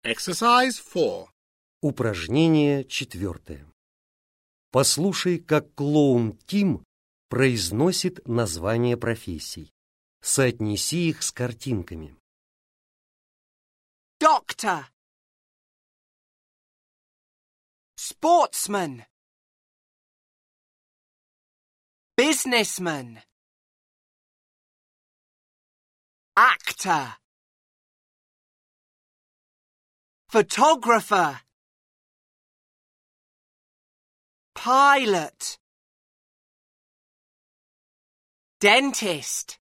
Exercise 4. Упражнение 4. Послушай, как клоун Тим произносит названия профессий. Соотнеси их с картинками. Doctor, sportsman, businessman, actor, photographer, pilot, dentist,